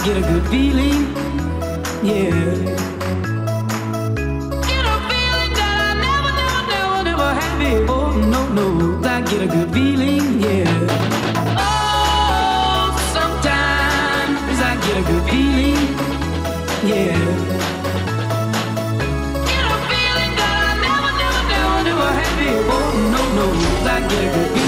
get a good feeling, yeah. Get a feeling that I never had before. No, no, I get a good feeling, yeah. Oh, sometimes I get a good feeling, yeah. Get a feeling that I never had before. No, no, I get a good feeling.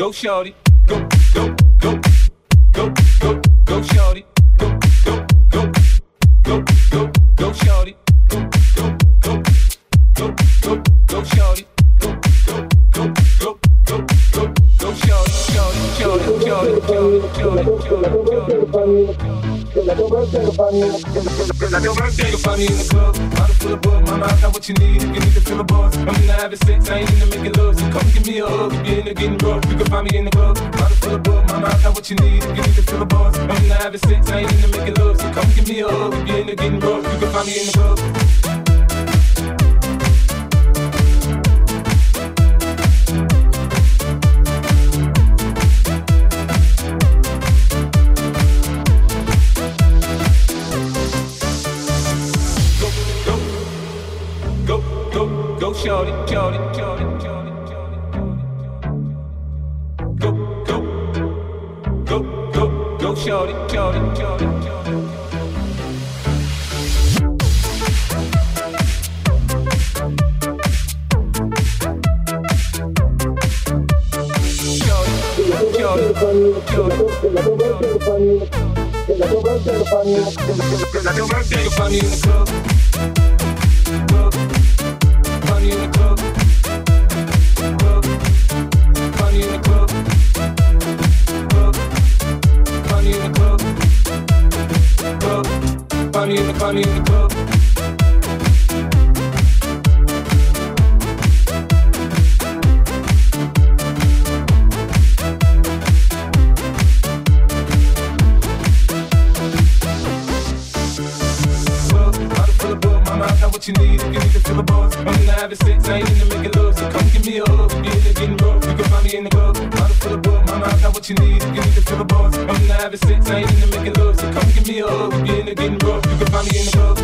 go, shorty. Go, go, go, go, go, go, shorty. Go, go, go, go, go, go, shorty. Go, go, go, go, go, go, shorty. Go, go, go, go, go, go, go, shorty, shorty, shorty, shorty, shorty, shorty, like your birthday, you'll find me in the club. Bottle full of bug, mama, I got what you need. If you need to fill a buzz, I'm into having sex, I ain't into making love. So come give me a hug, if you're into getting rough, you can find me in the club. Bottle full of bug, mama, I got what you need. If you need to fill a buzz, I'm into having sex, I ain't into making love. So come give me a hug, if you're into getting rough, you can find me in the club. Go, shorty, shorty, shorty, shorty, go, go, go, go, go, shorty, shorty, shorty, Party in the club, club, party in the club, club, party in the club, club, party in the club. What you need, if you need to fill a buzz, I'm into having sex, I ain't into making love. So come give me a hug, if you're into getting rough, you can find me in the club. Bottle full of bug, mama, I got what you need, if you need to fill a buzz, I'm into having sex, I ain't into making love. So come give me a hug, if you're into getting rough, you can find me in the club.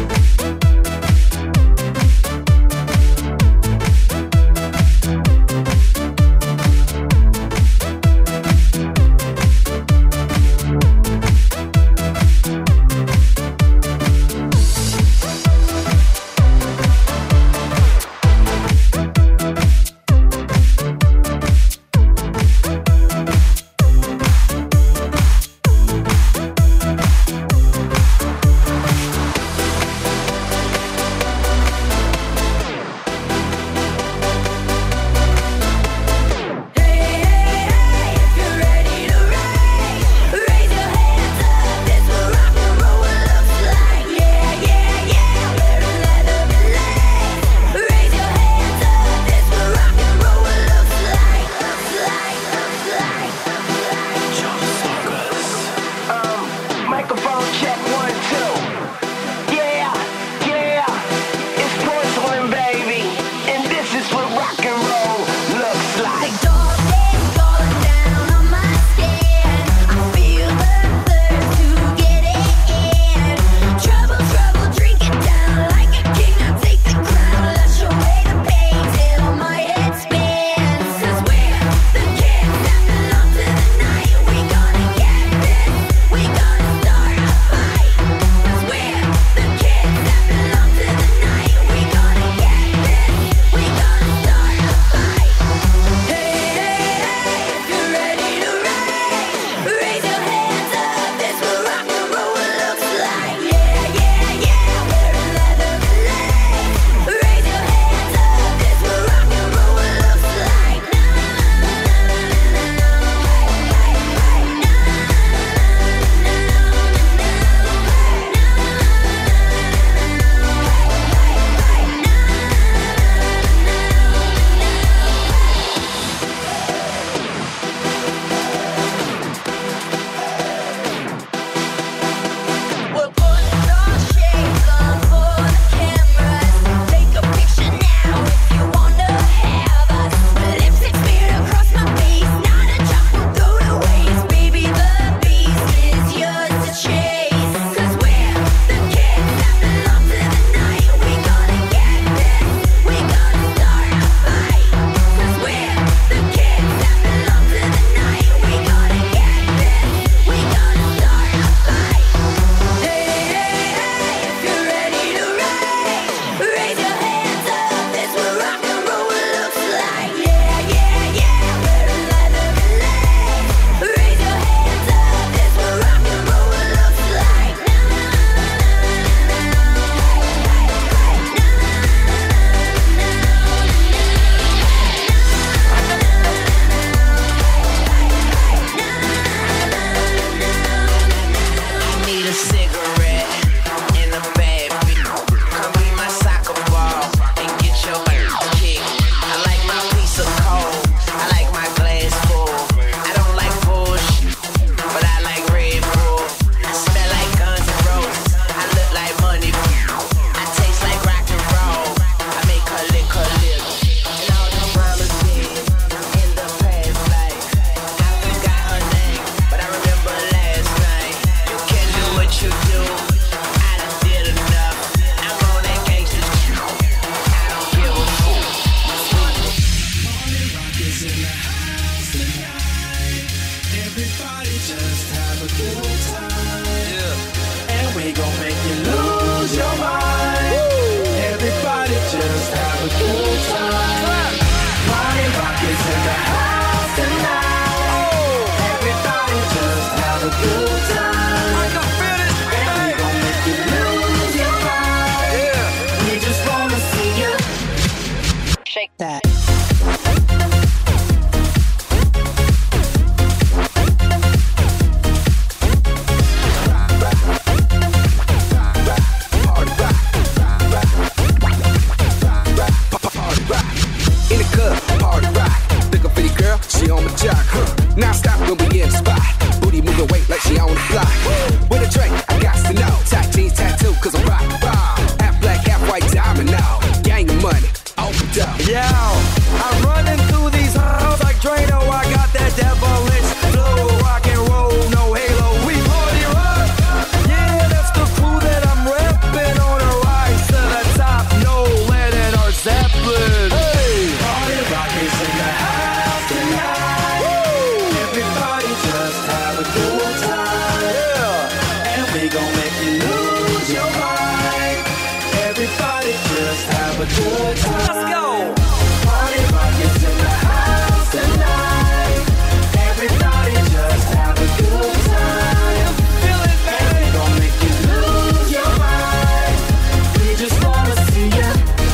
good time. Let's go. Party rock is in the house tonight. Everybody just have a good time. Feel it, baby. We gon' make you lose your mind. We just wanna see ya.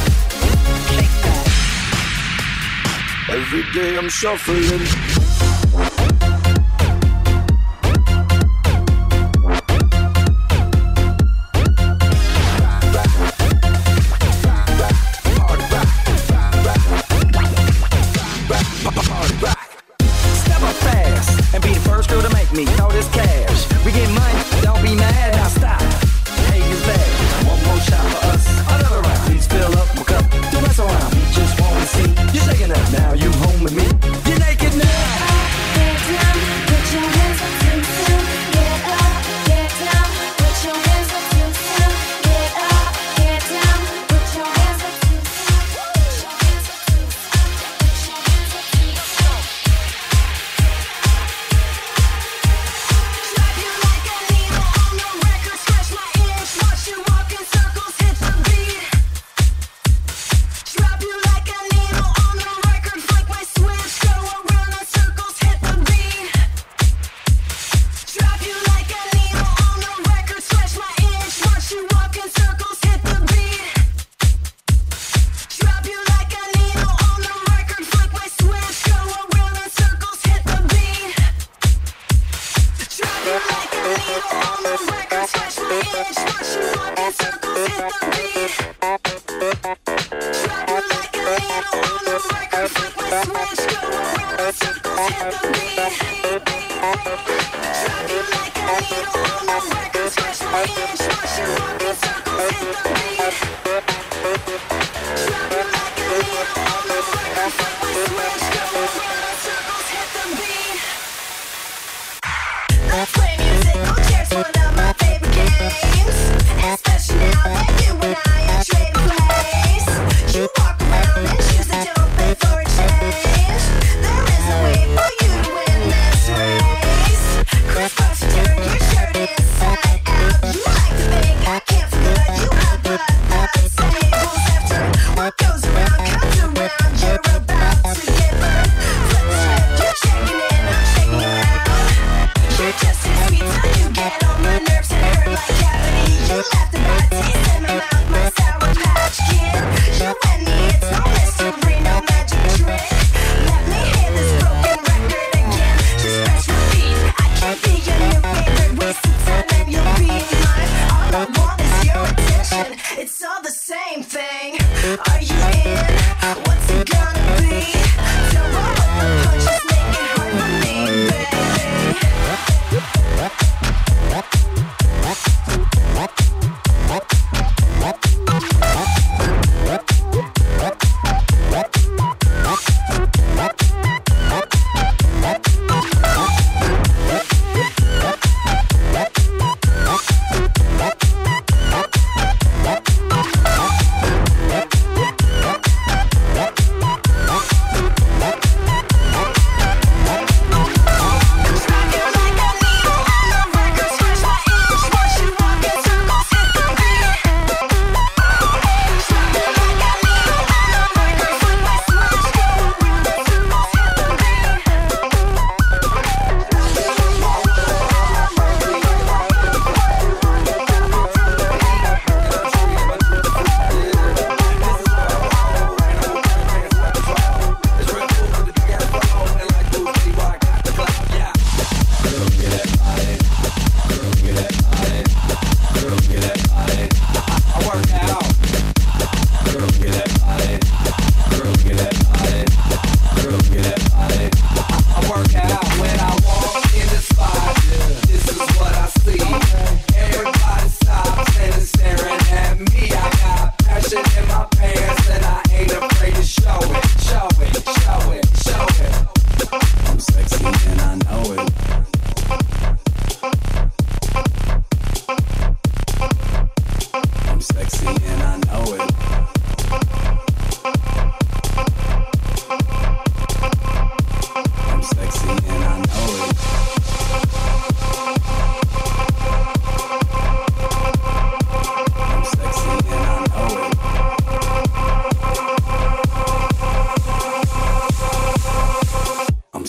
Every day I'm shuffling. Step up fast and be the first girl to make me throw this cash. We get money, don't be mad, now stop. Hate is bad. One more shot for us, another round. Please fill up my cup, don't mess around. We just wanna see you shaking up now. You home with me, you're naked now. Get down, put your hands up to down. Get up, get down, put your hands up to down. Get up, get down, put your hands up to down. Put your hands up to down. Put your hands up to down. Drive you like a needle on the record, scratch my itch, watch you walk in circles, hit the beat. Drop you like a needle on the record, flick my switch, go around in circles, hit the beat. Drop you like a needle on the record, scratch my itch, watch you walk in circles, hit the beat. Drop you like a needle on the record, flick my switch, go around in circles, hit the beat. Drop you like a needle on the record, scratch my itch, watch you walk in circles, hit the beat. Drop you like a needle on the record, flick my switch, go around in circles, hit the beat. Drop you like a needle on the record, scratch my itch, watch you walk in circles, hit the beat. Drop you like a needle on the record, flick my switch, go around in circles, hit the beat. Let's play musical chairs, one of my favorite games. Especially now that you and I are trading place. You walk around in shoes that don't pay for a change. There is a way for you to win this race. Crisscross, turn your shirt inside out. You like to think I can't figure you out, but I'd say rules after what goes around comes around. You're about to get burned. Flip the script, you're checking in, I'm checking you out. You're just as sweet till you get on my nerves and hurt like cavity. You laughed about teeth in my mouth, my sour patch kid. You and me, it's no mystery, no magic trick. Let me hear this broken record again. Just press repeat. I can't be your new favorite. Waste of time and you'll be mine. All I want is your attention. It's all the same thing. Are you in? What's it gonna be? Don't roll up the punches, make it hard for me, baby.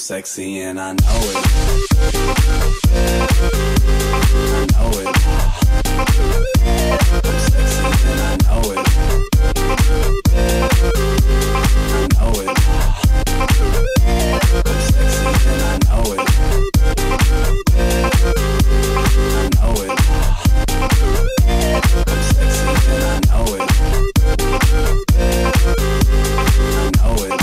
sexy and I know it. I know it. I'm sexy and I know it. I know it. I'm sexy and I know it. I know it. I'm sexy and I know it. I know it.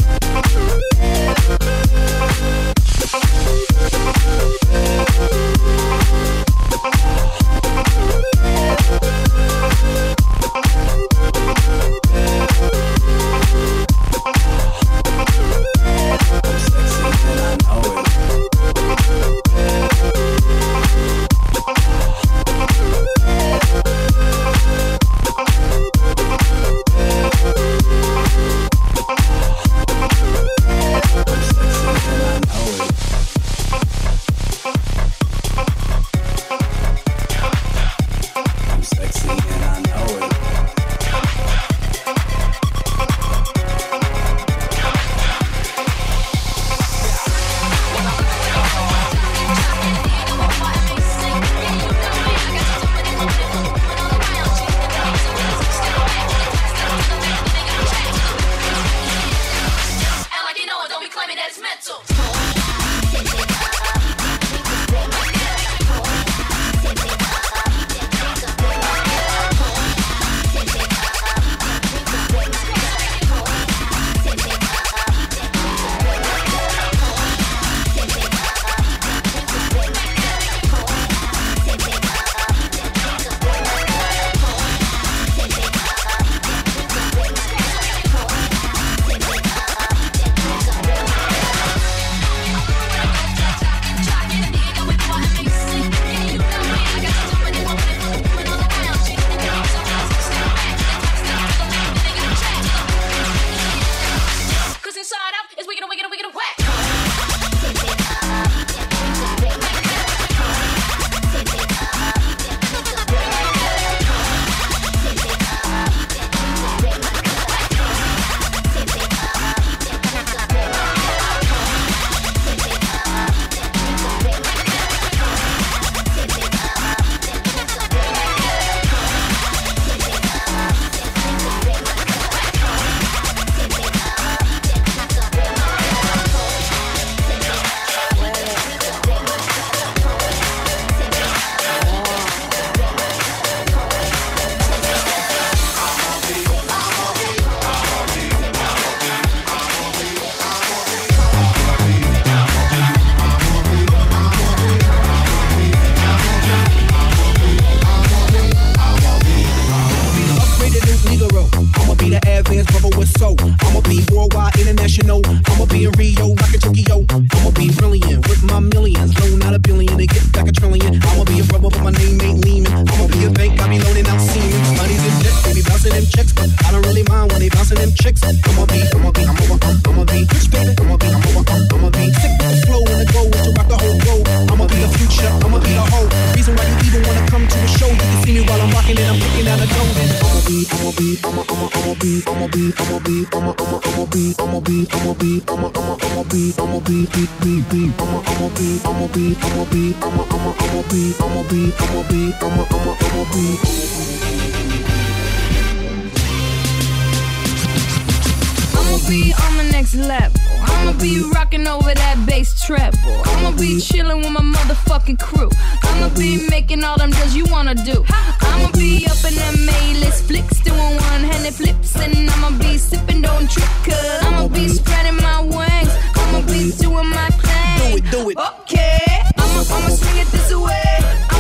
Be on the next level. I'ma be rocking over that bass treble. I'ma be chilling with my motherfucking crew. I'ma be making all them deals you wanna do. I'ma be up in them A-list flicks, doing one-handed flips, and I'ma be sipping, don't trip, cause I'ma be spreading my wings. I'ma be doing my thing. Do it. Okay, I'ma swing it this way.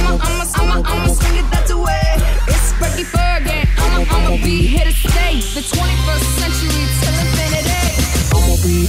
I'ma swing it that way. It's Fergie Fergie. I'ma be here to stay. The 21st century till infinity. I'ma be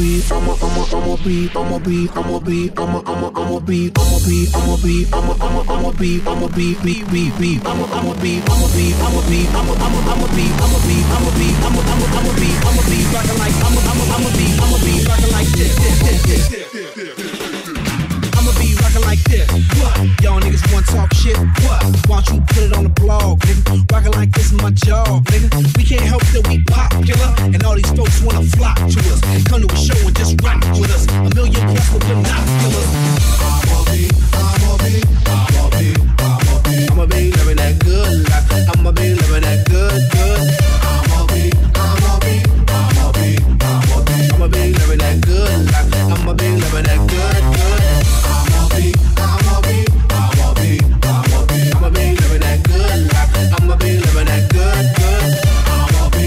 rockin' like this. What? Y'all niggas wanna talk shit? What? Why don't you put it on the blog, nigga? Rockin' like this, my job, nigga. We can't help that we popular, and all these folks wanna flock to us. Come to a show and just rock with us. A million plus with binoculars. I'ma be living that good life. I'ma be living that good. I'ma be living that good life. I'ma be living that good. I'ma be living that good life. I'ma be living that good. I'ma be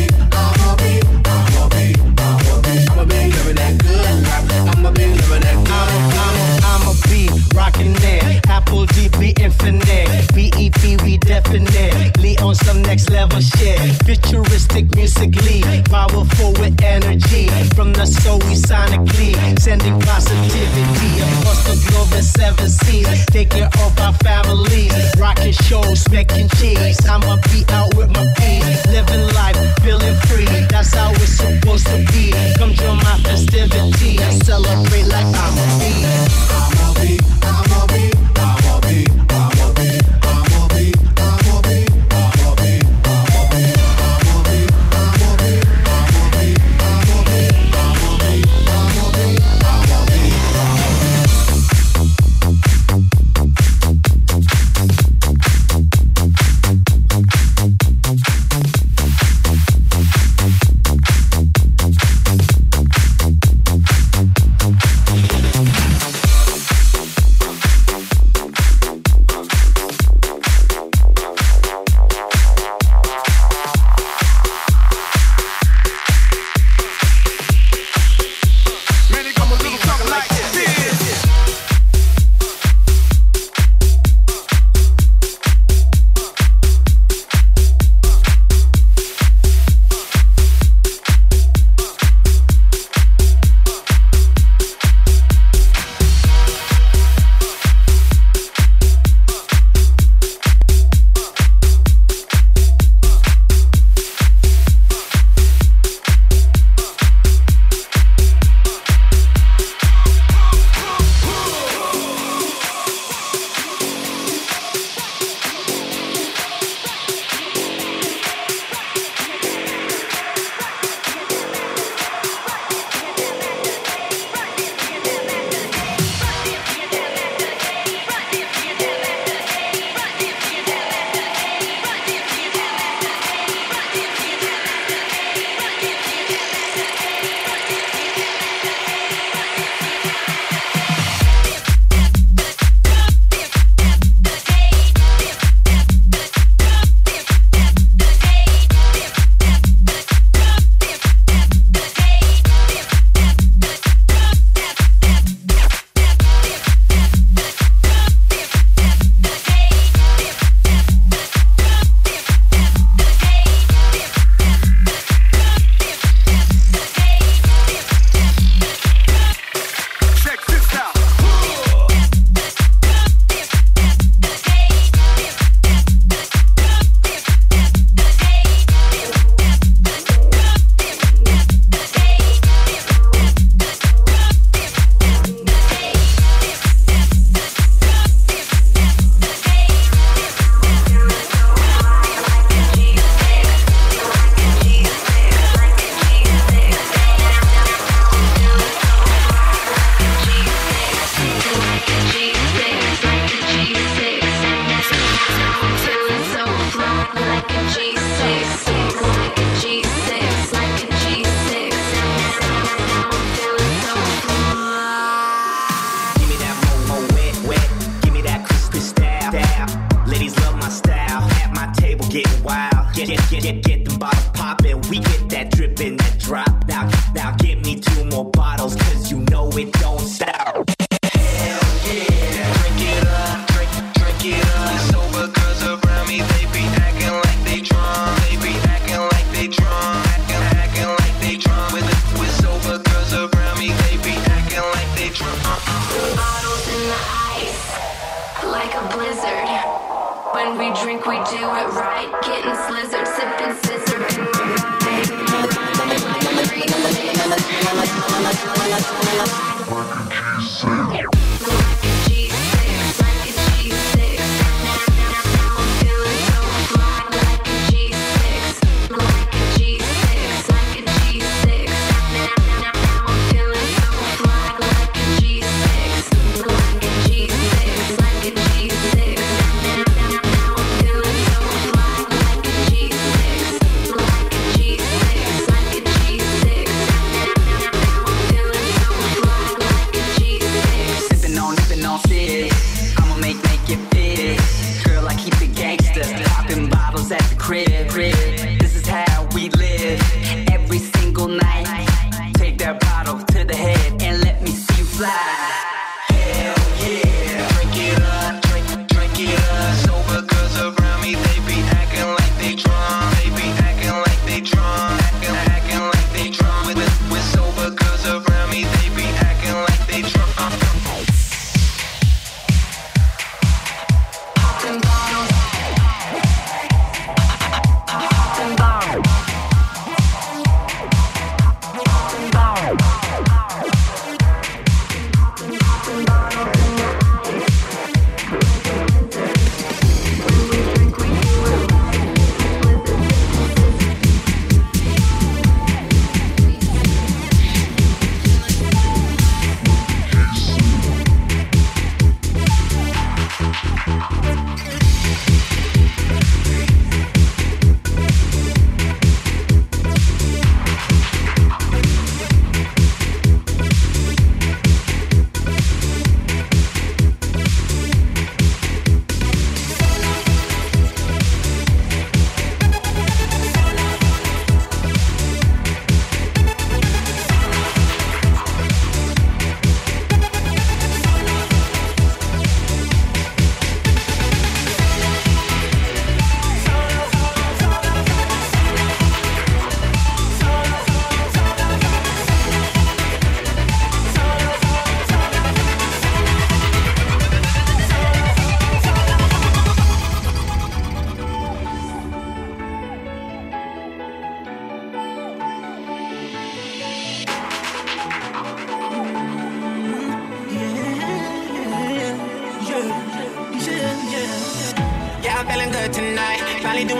living that good life. I'ma be living that good. I'ma be rocking there. Apple DP infinite. BEP we definitely on some next level shit. Futuristic musically, powerful with energy. From the soul we sonically sending positivity across the globe and 7 seas. Take care of our families. Rocking shows, making cheese. I'ma be out with my peace. Living life, feeling free. That's how it's supposed to be. Come join my festivity and celebrate like I'm a bee. Get them bottles poppin', we get that drip and that drop. Now get me 2 more bottles, cause you know it don't stop. Hell yeah, drink it up, drink it up. It's sober cause around me they be acting like they drunk. They be acting like they drunk, acting like they drunk. We're sober cause around me they be acting like they drunk. Bottles in the ice, like a blizzard. When we drink, we do it right. Getting slizzard, sipping scissor. Like a G6. I'm feeling so fly like a G6.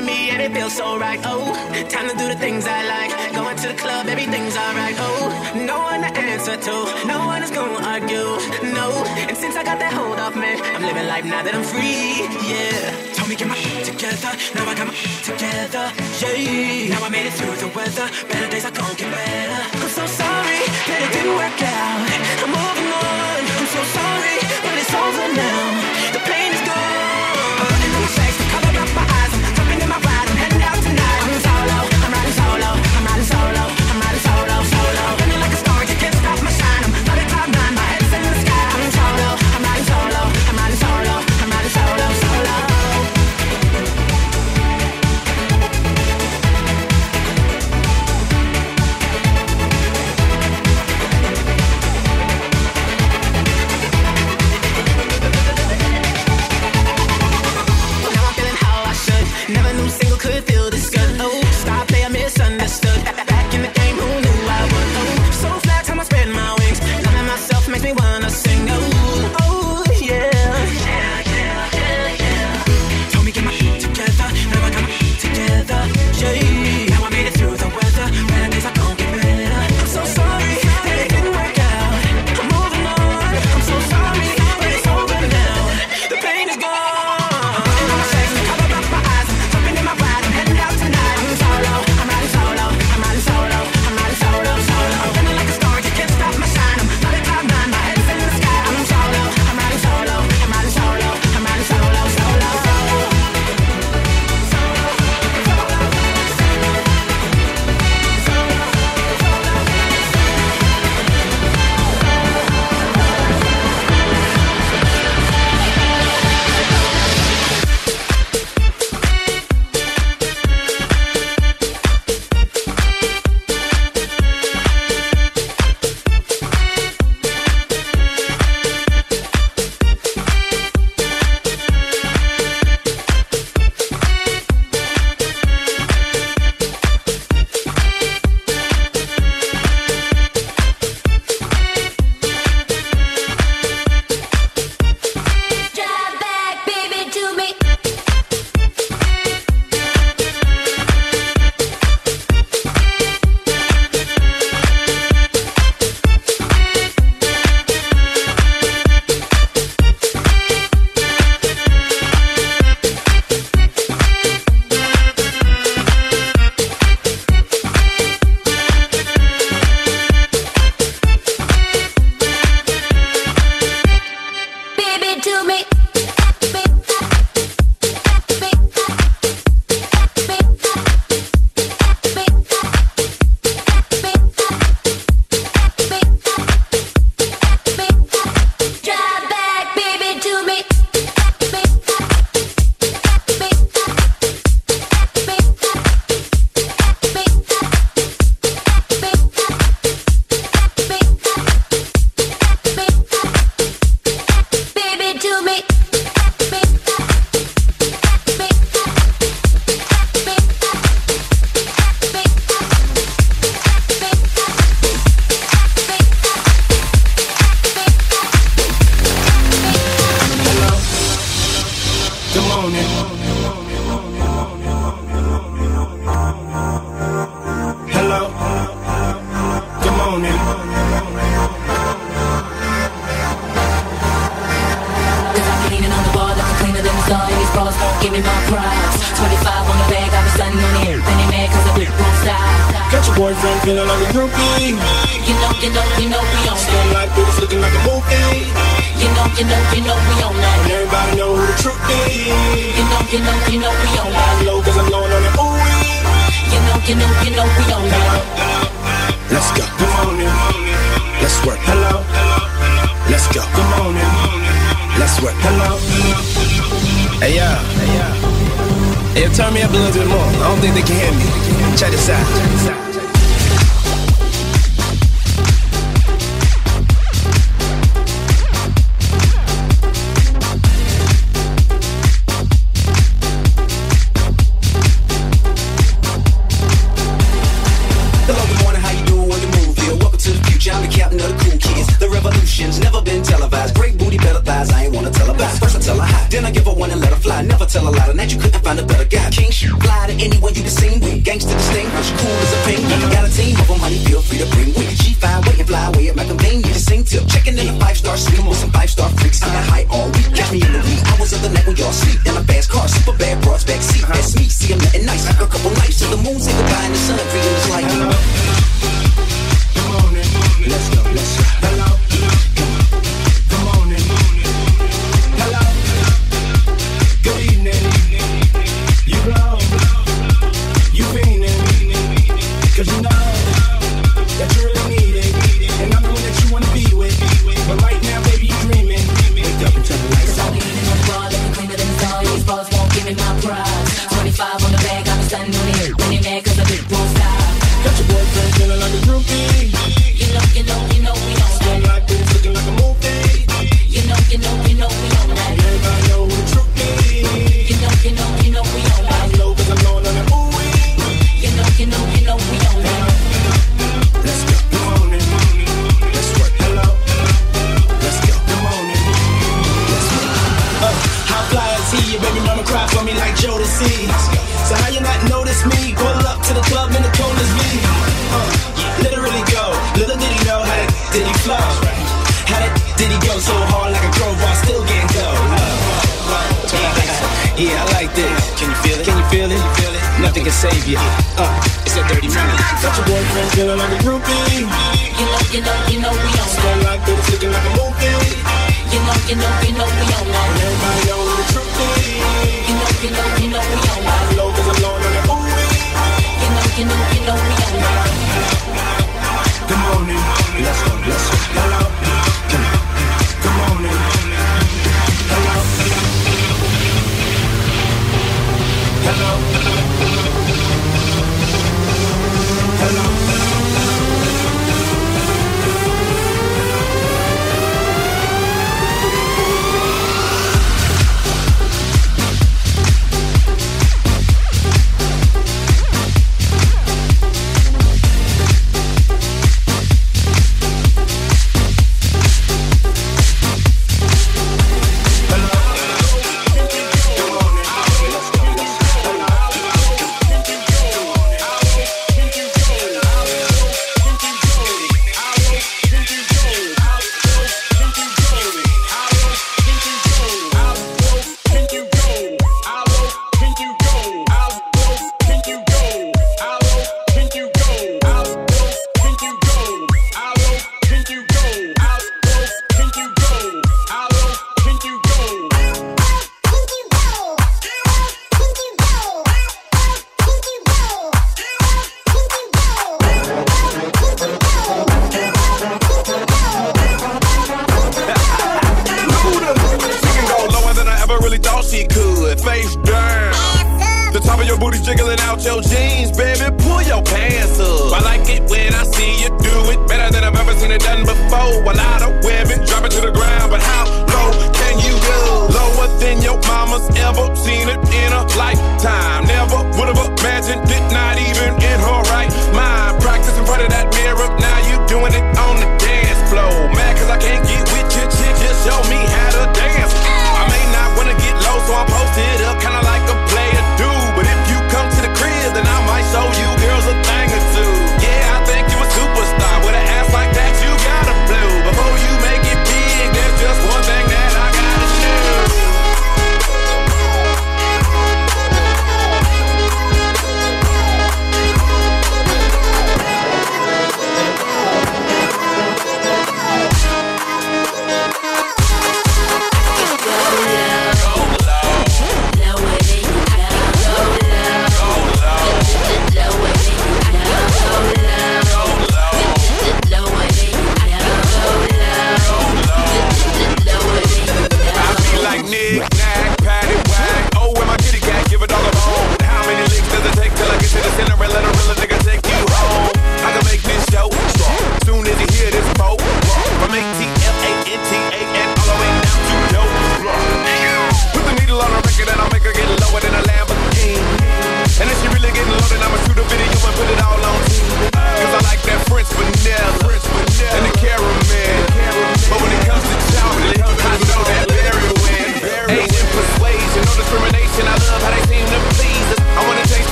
with me and it feels so right. Oh, time to do the things I like. Going to the club, everything's alright. Oh, no one to answer to, no one is gonna argue. No, and since I got that hold off, man, I'm living life now that I'm free. Yeah, told me get my shit together. Now I got my shit together. Yeah, now I made it through the weather. Better days are gonna get better. I'm so sorry that it didn't work out. I'm moving on. I'm so sorry, but it's over now. The pain is gone. And I'm safe to cover up my eyes. I'm jumping in my ride. I'm heading out tonight. I'm solo. I'm riding solo. I'm riding solo. I'm riding solo. Solo. Running like a star. You can't stop my shine. I'm flying cloud nine. My head's in the sky. I'm solo. I'm riding solo. I'm riding solo. I'm riding solo. Solo. Never knew single could feel this good. Oh, stop there, misunderstood. Back in the game, who knew I would? Oh, so flat, time I spread my wings. Loving myself makes me wanna sing. Oh, oh, yeah. Told me get my shit together. Now I got my shit together. Yeah, now I made it through the weather. Better days are gonna get better. I'm so sorry that it didn't work out. I'm moving on. I'm so sorry, but it's over now. The pain is gone. And I'm safe to cover up my eyes. Jumping in my ride, I'm heading out tonight. I'm solo, I'm riding solo, I'm riding solo, I'm riding solo, solo. I'm running like a star, you can't stop my shine. I'm flying cloud nine, my head's in the sky. I'm solo, I'm riding solo, I'm riding solo, I'm riding solo, solo. Drive back, baby, to me. Baby, to me. Drive back, baby, to me. Baby, to me. Good morning. Hello. Good morning. Cause I'm leaning on the bar, looking cleaner than the sun. These bras won't give me my prize. 25 on the bag, I've been stunning on it. Then they mad cause I whip won't style. Got your boyfriend feeling like a groupie. You know, we on Still that. like booties looking like a movie. You know, we on that. And everybody know who the truth is. You know, we on that. I'm low cause I'm blowing on that ooh. You know, we on that. Let's go. Good morning. Let's work. Hello. Let's go. Good morning. Let's work. Hello. Hey, yo. Hey, turn me up a little bit more. I don't think they can hear me. Check this out. Then I give her one and let her fly. Never tell a lie, and that you couldn't find. find a better guy. King shit, fly to anyone you can sing with. Gangsta distinguished, cool as a penguin. Got a team of them, honey, feel free to bring with. G5, wait and fly away at my convenience. Sing till checking in a 5-star suite with some 5-star freaks. I got high all week. Catch me in the wee hours of the night when y'all sleep. In a fast car, super bad broads back seat. That's me, see I'm nothing nice. A couple nights till the moon say goodbye and the sun reading is like. Hello. Come on in. Let's go. Let's go. Hello. Come on in. Hello. Good evening. You blow. You fiending. Cause you know that you really need it. And I'm the one that you wanna be with. But right now, baby, you dreaming. Wake up and turn the lights on. Cause I be in the bar, looking cleaner than the all. These bars won't give me my prize. 25 on the bag, I'm stunning on it. When they mad cause the bitch won't stop. Got your boyfriend feeling like a groupie. You know we on Still like this, looking like a movie. You know we on that. Everybody know who the truth is. You know we on that. I know cause I'm blowing on that ooh-wee. You know we on that. Let's go. Come on in. Let's work. Hello. Let's go. Come on in. Let's work. How fly is he? Your baby mama cry for me like Jodeci. So how you not notice me? Pull up to the club in the coldest V. Literally go. Little did he know how that did he flow. How that did he go so hard like a crowbar, still getting dough. Yeah, I like this. Can you feel it? Can you feel it? Nothing can save you. It's a dirty money. Got your boyfriend feeling like a groupie. You know we on Still that. like this, looking like a movie. You know we on that. Everybody know who the truth is. You know we on that. I know cause I'm blowing on that ooh-wee. You know we on that. Come on in. Let's go. Let's go. Hello. Come on in. Hello. Hello. Hello.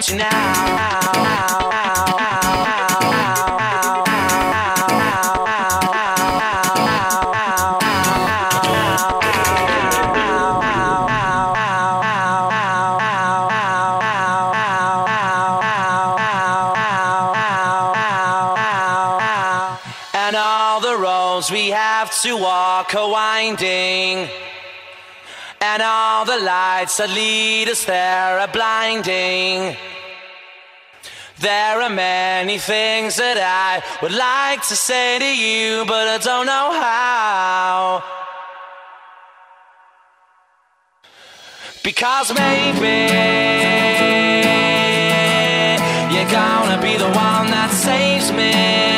you now. And all the roads we have to walk are winding, and all the lights that lead us there are blinding. There are many things that I would like to say to you, but I don't know how. Because maybe you're gonna be the one that saves me.